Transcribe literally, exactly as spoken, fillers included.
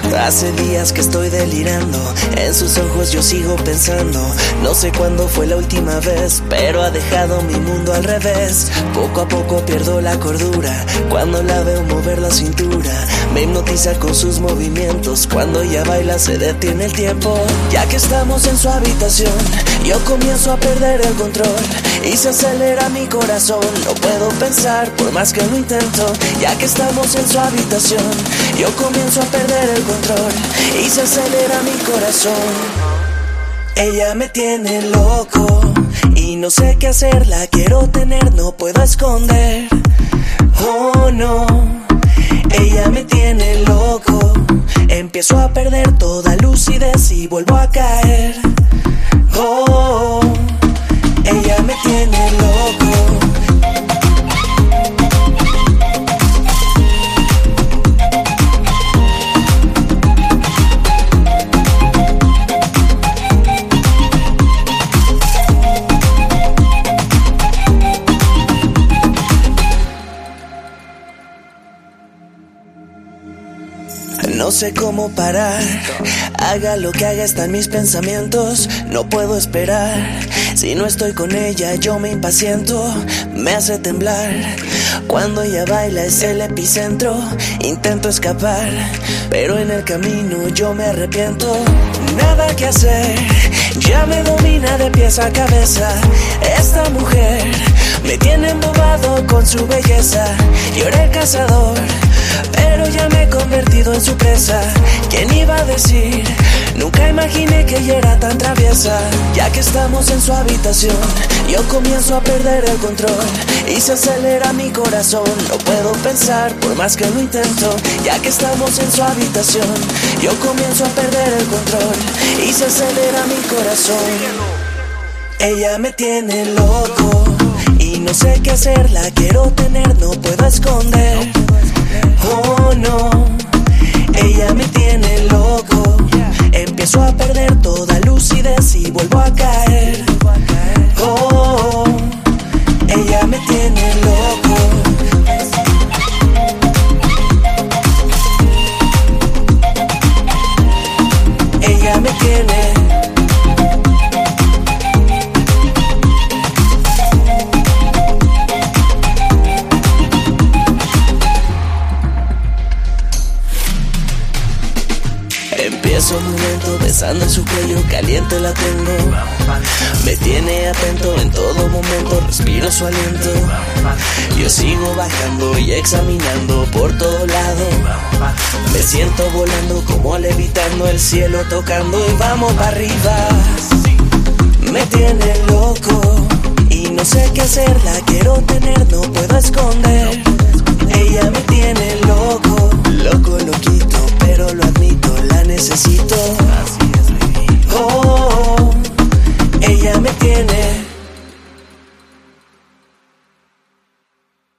Hace días que estoy delirando, en sus ojos yo sigo pensando. No sé cuándo fue la última vez, pero ha dejado mi mundo al revés. Poco a poco pierdo la cordura cuando la veo mover la cintura. Me hipnotiza con sus movimientos, cuando ella baila se detiene el tiempo. Ya que estamos en su habitación, yo comienzo a perder el control y se acelera mi corazón. No puedo pensar por más que lo intento. Ya que estamos en su habitación, yo comienzo a perder el control y se acelera mi corazón. Ella me tiene loco y no sé qué hacer, la quiero tener, no puedo esconder. Oh no, ella me tiene loco, empiezo a perder toda lucidez y vuelvo a caer. Oh, ella me tiene loco. No sé cómo parar, haga lo que haga, están mis pensamientos. No puedo esperar, si no estoy con ella yo me impaciento. Me hace temblar, cuando ella baila es el epicentro. Intento escapar, pero en el camino yo me arrepiento. Nada que hacer, ya me domina de pies a cabeza. Esta mujer me tiene embobado con su belleza. Yo era el cazador, pero ya me he convertido en su presa. ¿Quién iba a decir? Nunca imaginé que ella era tan traviesa. Ya que estamos en su habitación, yo comienzo a perder el control y se acelera mi corazón. No puedo pensar por más que lo intento. Ya que estamos en su habitación, yo comienzo a perder el control y se acelera mi corazón. Ella me tiene loco y no sé qué hacer, la quiero tener, no puedo esconder. Oh no, ella me tiene loco, empiezo a perder toda lucidez y vuelvo a caer. Oh, ella me tiene loco. Ella me tiene. Empiezo un momento besando en su cuello, caliente la tengo. Me tiene atento en todo momento, respiro su aliento. Yo sigo bajando y examinando por todo lado. Me siento volando como levitando, el cielo tocando y vamos para arriba. Me tiene loco y no sé qué hacer, la quiero tener, no puedo esconder. Ella me tiene loco, loco, loquito.